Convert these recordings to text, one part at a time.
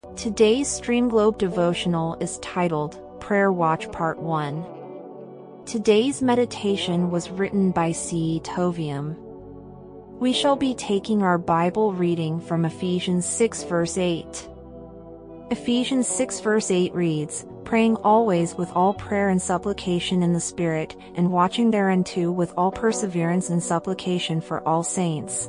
Today's Stream Globe devotional is titled, Prayer Watch Part 1. Today's meditation was written by C. Tovium. We shall be taking our Bible reading from Ephesians 6 verse 8. Ephesians 6 verse 8 reads, Praying always with all prayer and supplication in the Spirit, and watching thereunto with all perseverance and supplication for all saints.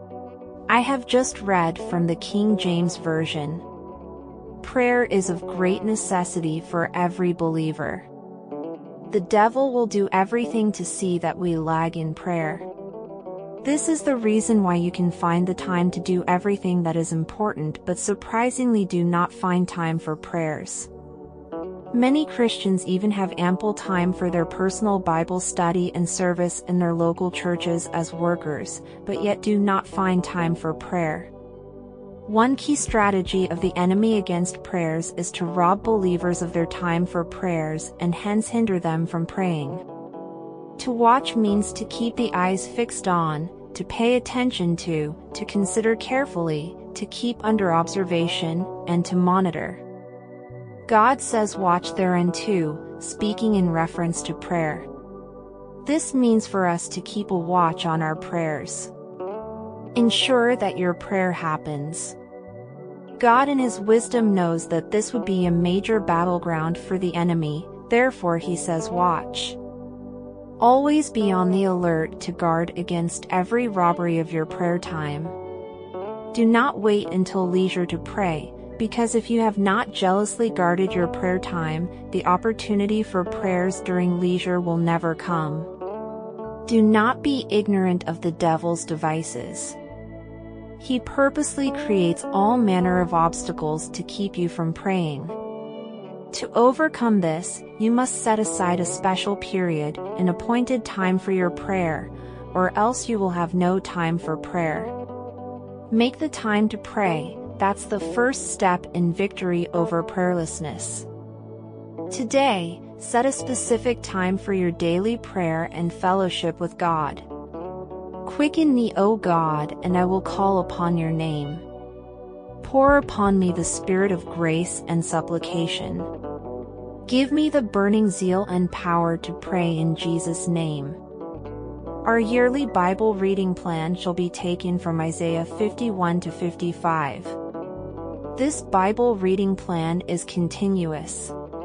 I have just read from the King James Version. Prayer is of great necessity for every believer. The devil will do everything to see that we lag in prayer. This is the reason why you can find the time to do everything that is important but surprisingly do not find time for prayers. Many Christians even have ample time for their personal Bible study and service in their local churches as workers, but yet do not find time for prayer. One key strategy of the enemy against prayers is to rob believers of their time for prayers and hence hinder them from praying. To watch means to keep the eyes fixed on, to pay attention to consider carefully, to keep under observation, and to monitor. God says watch thereunto, speaking in reference to prayer. This means for us to keep a watch on our prayers. Ensure that your prayer happens. God in His wisdom knows that this would be a major battleground for the enemy, therefore He says watch. Always be on the alert to guard against every robbery of your prayer time. Do not wait until leisure to pray, because if you have not jealously guarded your prayer time, the opportunity for prayers during leisure will never come. Do not be ignorant of the devil's devices. He purposely creates all manner of obstacles to keep you from praying. To overcome this, you must set aside a special period, an appointed time for your prayer, or else you will have no time for prayer. Make the time to pray. That's the first step in victory over prayerlessness. Today, set a specific time for your daily prayer and fellowship with God. Quicken me, O God, and I will call upon your name. Pour upon me the spirit of grace and supplication. Give me the burning zeal and power to pray in Jesus' name. Our yearly Bible reading plan shall be taken from Isaiah 51 to 55. This Bible reading plan is continuous.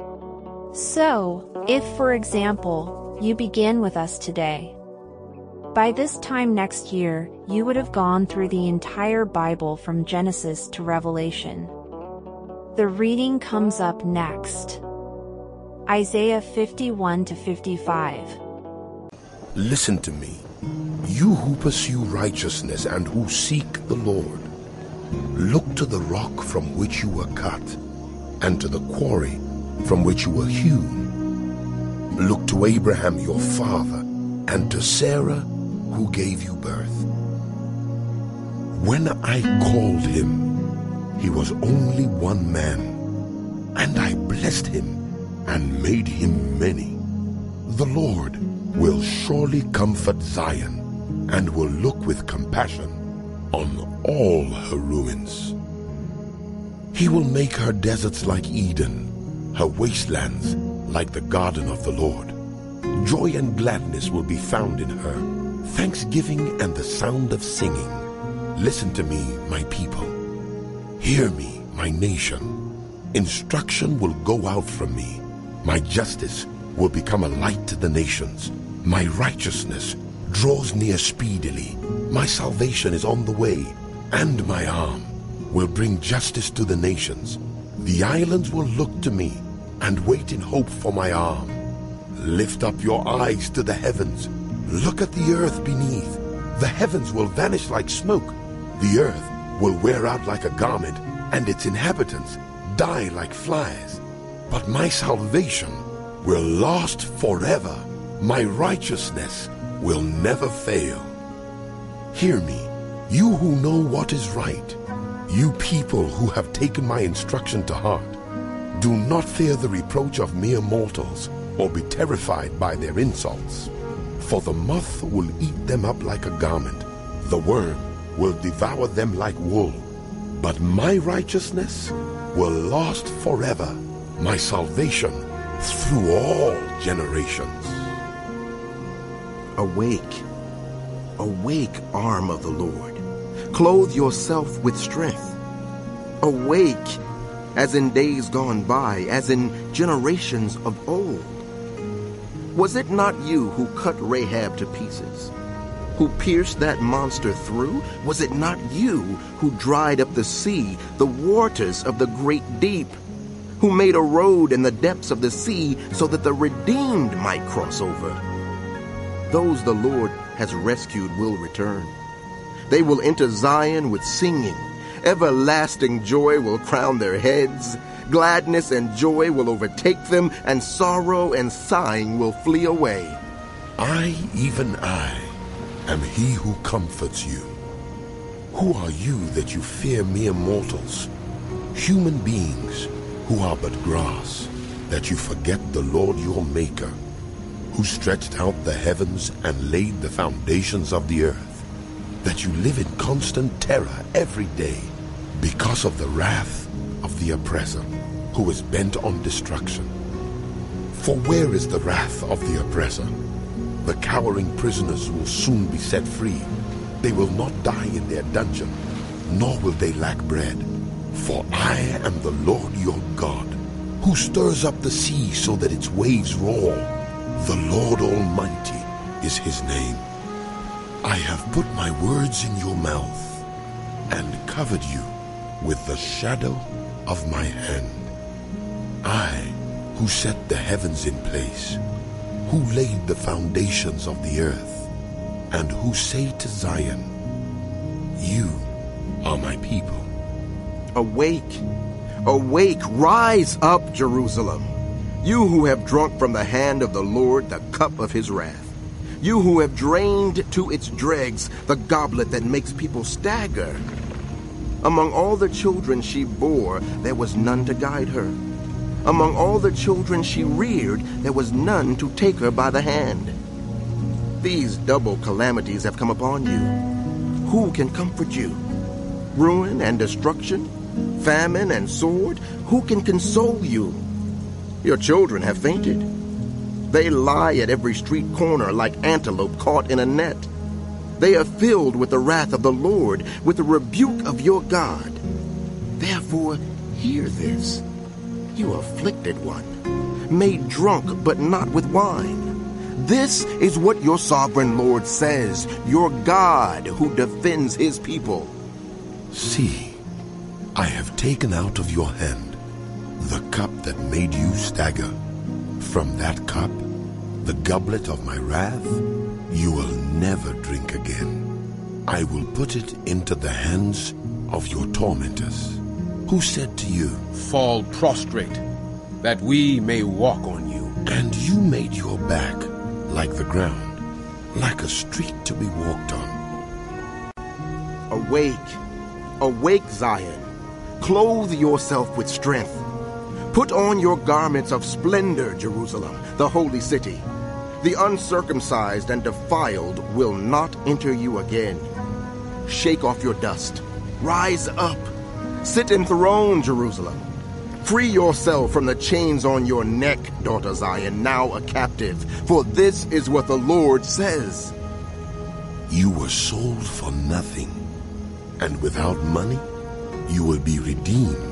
So, if for example, you begin with us today, by this time next year, you would have gone through the entire Bible from Genesis to Revelation. The reading comes up next. Isaiah 51 to 55. Listen to me, you who pursue righteousness and who seek the Lord. Look to the rock from which you were cut, and to the quarry from which you were hewn. Look to Abraham your father, and to Sarah who gave you birth. When I called him, he was only one man, and I blessed him and made him many. The Lord will surely comfort Zion, and will look with compassion on all her ruins. He will make her deserts like Eden, her wastelands like the garden of the Lord. Joy and gladness will be found in her, thanksgiving and the sound of singing. Listen to me, my people. Hear me, my nation. Instruction will go out from me. My justice will become a light to the nations. My righteousness draws near speedily. My salvation is on the way, and my arm will bring justice to the nations. The islands will look to me and wait in hope for my arm. Lift up your eyes to the heavens. Look at the earth beneath. The heavens will vanish like smoke. The earth will wear out like a garment, and its inhabitants die like flies. But my salvation will last forever. My righteousness will never fail. Hear me, you who know what is right, you people who have taken my instruction to heart. Do not fear the reproach of mere mortals, or be terrified by their insults. For the moth will eat them up like a garment, the worm will devour them like wool. But my righteousness will last forever, my salvation through all generations. Awake, awake, arm of the Lord. Clothe yourself with strength. Awake, as in days gone by, as in generations of old. Was it not you who cut Rahab to pieces, who pierced that monster through? Was it not you who dried up the sea, the waters of the great deep, who made a road in the depths of the sea so that the redeemed might cross over? Those the Lord has rescued will return. They will enter Zion with singing. Everlasting joy will crown their heads. Gladness and joy will overtake them, and sorrow and sighing will flee away. I, even I, am he who comforts you. Who are you that you fear mere mortals, human beings who are but grass, that you forget the Lord your Maker, who stretched out the heavens and laid the foundations of the earth, that you live in constant terror every day because of the wrath of the oppressor, who is bent on destruction. For where is the wrath of the oppressor? The cowering prisoners will soon be set free. They will not die in their dungeon, nor will they lack bread. For I am the Lord your God, who stirs up the sea so that its waves roar. The Lord Almighty is his name. I have put my words in your mouth and covered you with the shadow of my hand. I, who set the heavens in place, who laid the foundations of the earth, and who say to Zion, you are my people. Awake, awake, rise up, Jerusalem, you who have drunk from the hand of the Lord the cup of his wrath. You who have drained to its dregs the goblet that makes people stagger. Among all the children she bore, there was none to guide her. Among all the children she reared, there was none to take her by the hand. These double calamities have come upon you. Who can comfort you? Ruin and destruction, famine and sword, who can console you? Your children have fainted. They lie at every street corner like antelope caught in a net. They are filled with the wrath of the Lord, with the rebuke of your God. Therefore, hear this, you afflicted one, made drunk but not with wine. This is what your sovereign Lord says, your God who defends his people. See, I have taken out of your hand the cup that made you stagger. From that cup, the goblet of my wrath, you will never drink again. I will put it into the hands of your tormentors, who said to you, fall prostrate, that we may walk on you. And you made your back like the ground, like a street to be walked on. Awake, awake, Zion. Clothe yourself with strength. Put on your garments of splendor, Jerusalem, the holy city. The uncircumcised and defiled will not enter you again. Shake off your dust. Rise up. Sit enthroned, Jerusalem. Free yourself from the chains on your neck, daughter Zion, now a captive. For this is what the Lord says. You were sold for nothing, and without money you will be redeemed.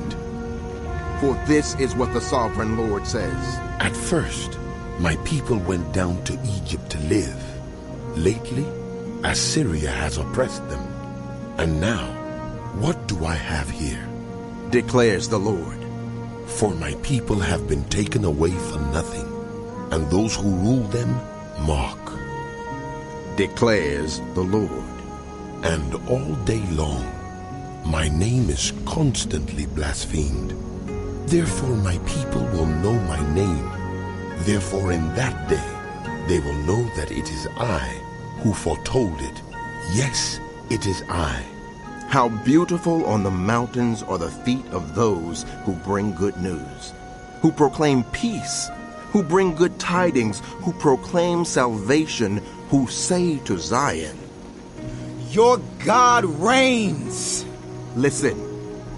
For this is what the sovereign Lord says. At first, my people went down to Egypt to live. Lately, Assyria has oppressed them. And now, what do I have here? Declares the Lord. For my people have been taken away for nothing, and those who rule them mock. Declares the Lord. And all day long, my name is constantly blasphemed. Therefore my people will know my name. Therefore in that day they will know that it is I who foretold it. Yes, it is I. How beautiful on the mountains are the feet of those who bring good news, who proclaim peace, who bring good tidings, who proclaim salvation, who say to Zion, your God reigns. Listen,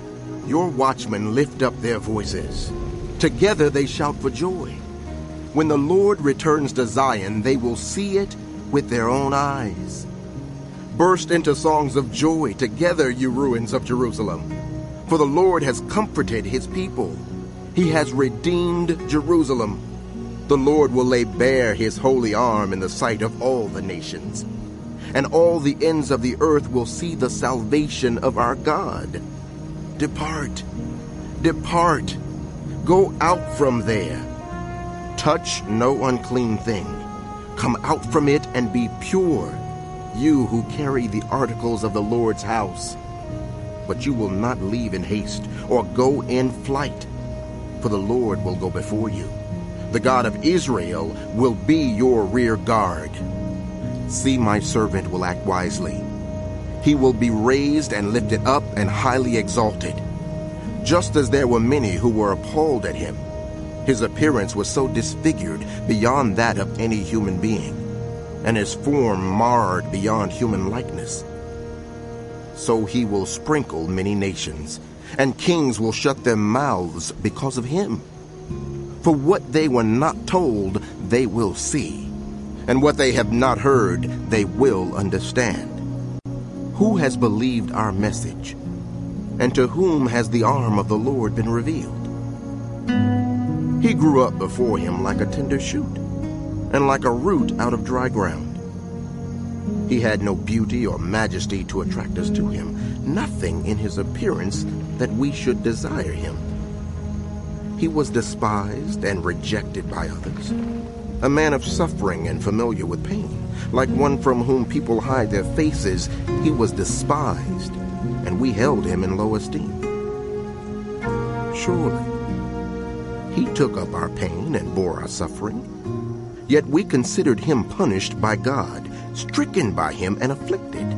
Your watchmen lift up their voices. Together they shout for joy. When the Lord returns to Zion, they will see it with their own eyes. Burst into songs of joy together, you ruins of Jerusalem. For the Lord has comforted his people. He has redeemed Jerusalem. The Lord will lay bare his holy arm in the sight of all the nations, and all the ends of the earth will see the salvation of our God. Depart, depart, go out from there. Touch no unclean thing. Come out from it and be pure, you who carry the articles of the Lord's house. But you will not leave in haste or go in flight, for the Lord will go before you. The God of Israel will be your rear guard. See, my servant will act wisely. He will be raised and lifted up and highly exalted. Just as there were many who were appalled at him, his appearance was so disfigured beyond that of any human being, and his form marred beyond human likeness. So he will sprinkle many nations, and kings will shut their mouths because of him. For what they were not told, they will see, and what they have not heard, they will understand. Who has believed our message? And to whom has the arm of the Lord been revealed? He grew up before him like a tender shoot, and like a root out of dry ground. He had no beauty or majesty to attract us to him, nothing in his appearance that we should desire him. He was despised and rejected by others, a man of suffering and familiar with pain. Like one from whom people hide their faces, he was despised, and we held him in low esteem. Surely, he took up our pain and bore our suffering. Yet we considered him punished by God, stricken by him and afflicted.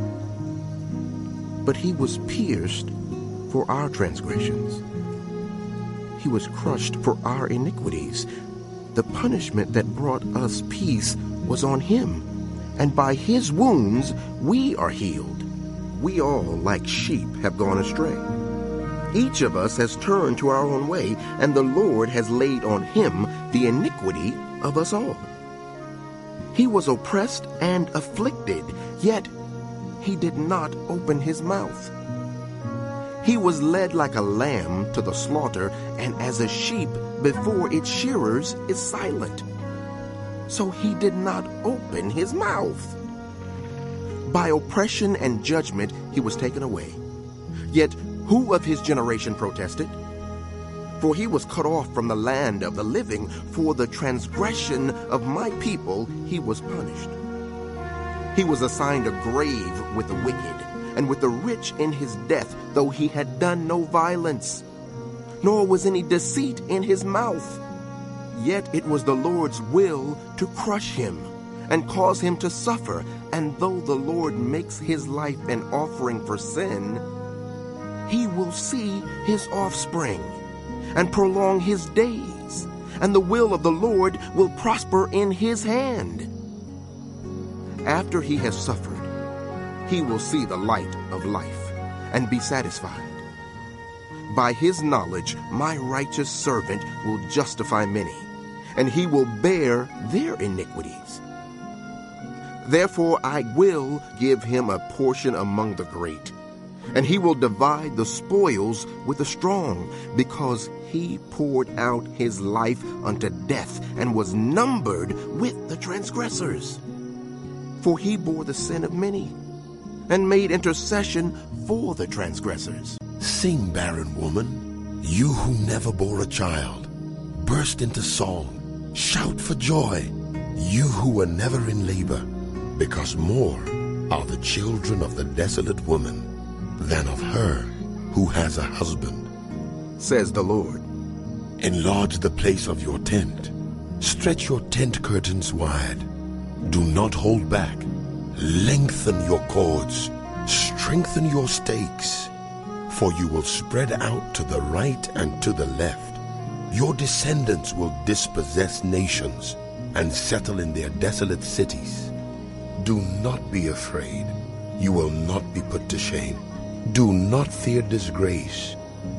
But he was pierced for our transgressions. He was crushed for our iniquities. The punishment that brought us peace was on him, and by his wounds we are healed. We all, like sheep, have gone astray. Each of us has turned to our own way, and the Lord has laid on him the iniquity of us all. He was oppressed and afflicted, yet he did not open his mouth. He was led like a lamb to the slaughter, and as a sheep before its shearers is silent, so he did not open his mouth. By oppression and judgment he was taken away. Yet who of his generation protested? For he was cut off from the land of the living. For the transgression of my people he was punished. He was assigned a grave with the wicked, and with the rich in his death, though he had done no violence, nor was any deceit in his mouth. Yet it was the Lord's will to crush him and cause him to suffer. And though the Lord makes his life an offering for sin, he will see his offspring and prolong his days, and the will of the Lord will prosper in his hand. After he has suffered, he will see the light of life and be satisfied. By his knowledge, my righteous servant will justify many, and he will bear their iniquities. Therefore I will give him a portion among the great, and he will divide the spoils with the strong, because he poured out his life unto death and was numbered with the transgressors. For he bore the sin of many and made intercession for the transgressors. Sing, barren woman, you who never bore a child. Burst into song, shout for joy, you who were never in labor, because more are the children of the desolate woman than of her who has a husband, says the Lord. Enlarge the place of your tent. Stretch your tent curtains wide. Do not hold back. Lengthen your cords. Strengthen your stakes. For you will spread out to the right and to the left. Your descendants will dispossess nations and settle in their desolate cities. Do not be afraid. You will not be put to shame. Do not fear disgrace.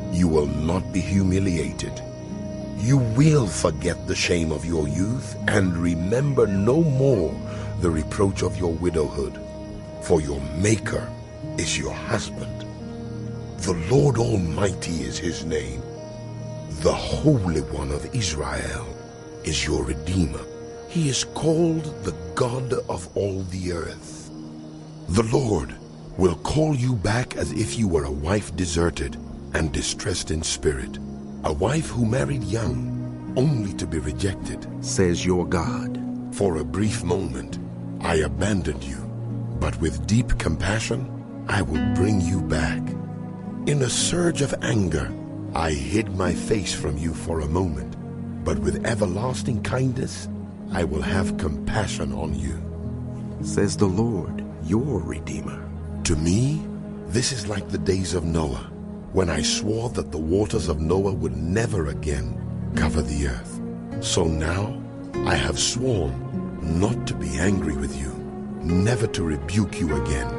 You will not be humiliated. You will forget the shame of your youth and remember no more the reproach of your widowhood, for your Maker is your husband. The Lord Almighty is his name. The Holy One of Israel is your Redeemer. He is called the God of all the earth. The Lord will call you back as if you were a wife deserted and distressed in spirit, a wife who married young, only to be rejected, says your God. For a brief moment I abandoned you, but with deep compassion I will bring you back. In a surge of anger I hid my face from you for a moment, but with everlasting kindness I will have compassion on you, says the Lord, your Redeemer. To me, this is like the days of Noah, when I swore that the waters of Noah would never again cover the earth. So now I have sworn not to be angry with you, never to rebuke you again.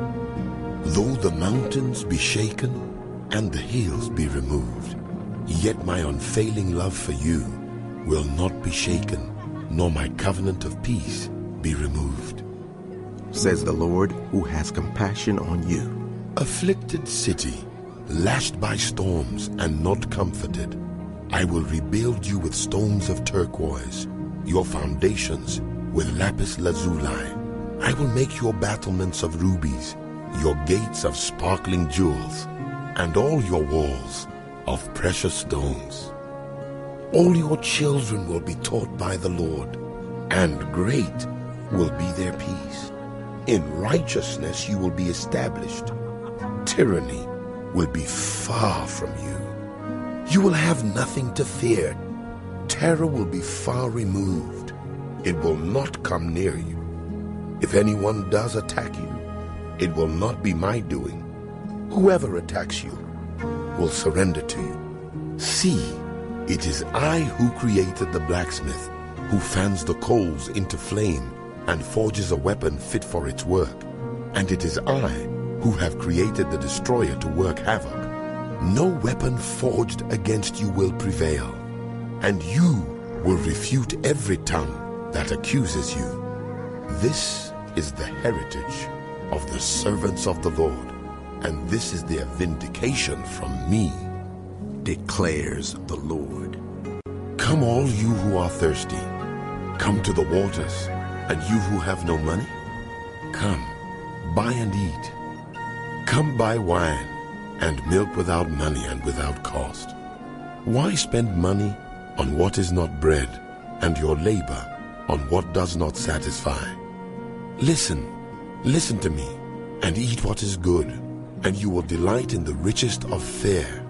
Though the mountains be shaken and the hills be removed, yet my unfailing love for you will not be shaken, nor my covenant of peace be removed, says the Lord, who has compassion on you. Afflicted city, lashed by storms and not comforted, I will rebuild you with stones of turquoise, your foundations with lapis lazuli. I will make your battlements of rubies, your gates of sparkling jewels, and all your walls of precious stones. All your children will be taught by the Lord, and great will be their peace. In righteousness you will be established. Tyranny will be far from you. You will have nothing to fear. Terror will be far removed. It will not come near you. If anyone does attack you, it will not be my doing. Whoever attacks you will surrender to you. See, it is I who created the blacksmith, who fans the coals into flame and forges a weapon fit for its work. And it is I who have created the destroyer to work havoc. No weapon forged against you will prevail, and you will refute every tongue that accuses you. This is the heritage of the servants of the Lord, and this is their vindication from me, declares the Lord. Come all you who are thirsty, come to the waters, and you who have no money, come, buy and eat. Come buy wine and milk without money and without cost. Why spend money on what is not bread, and your labor on what does not satisfy? Listen to me, and eat what is good, and you will delight in the richest of fare.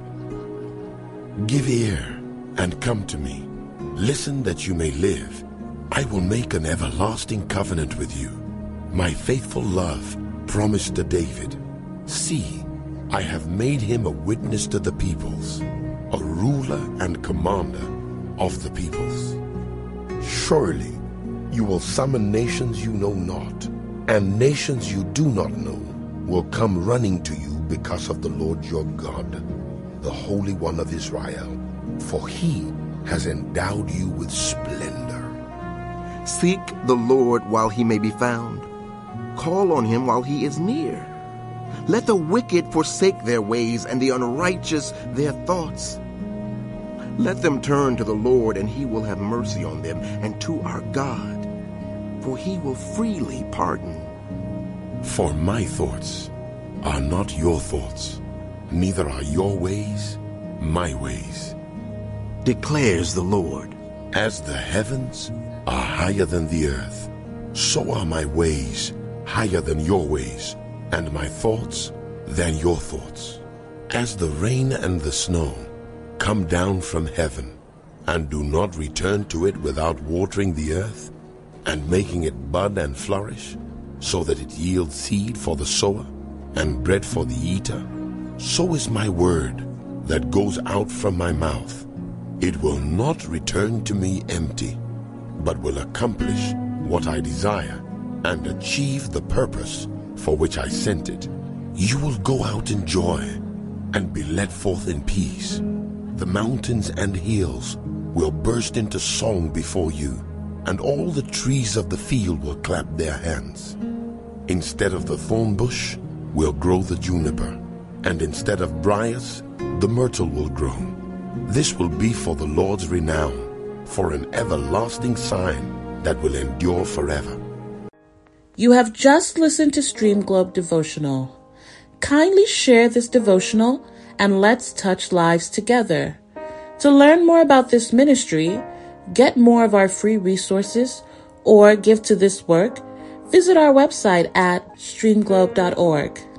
Give ear and come to me. Listen that you may live. I will make an everlasting covenant with you, my faithful love promised to David. See, I have made him a witness to the peoples, a ruler and commander of the peoples. Surely you will summon nations you know not, and nations you do not know will come running to you because of the Lord your God, the Holy One of Israel, for he has endowed you with splendor. Seek the Lord while he may be found. Call on him while he is near. Let the wicked forsake their ways, and the unrighteous their thoughts. Let them turn to the Lord, and he will have mercy on them, and to our God, for he will freely pardon. For my thoughts are not your thoughts, neither are your ways my ways, declares the Lord. As the heavens are higher than the earth, so are my ways higher than your ways, and my thoughts than your thoughts. As the rain and the snow come down from heaven, and do not return to it without watering the earth, and making it bud and flourish, so that it yields seed for the sower, and bread for the eater, so is my word that goes out from my mouth. It will not return to me empty, but will accomplish what I desire, and achieve the purpose for which I sent it. You will go out in joy, and be led forth in peace. The mountains and hills will burst into song before you, and all the trees of the field will clap their hands. Instead of the thorn bush will grow the juniper, and instead of briars, the myrtle will grow. This will be for the Lord's renown, for an everlasting sign that will endure forever. You have just listened to Stream Globe Devotional. Kindly share this devotional and let's touch lives together. To learn more about this ministry, get more of our free resources, or give to this work, visit our website at streamglobe.org.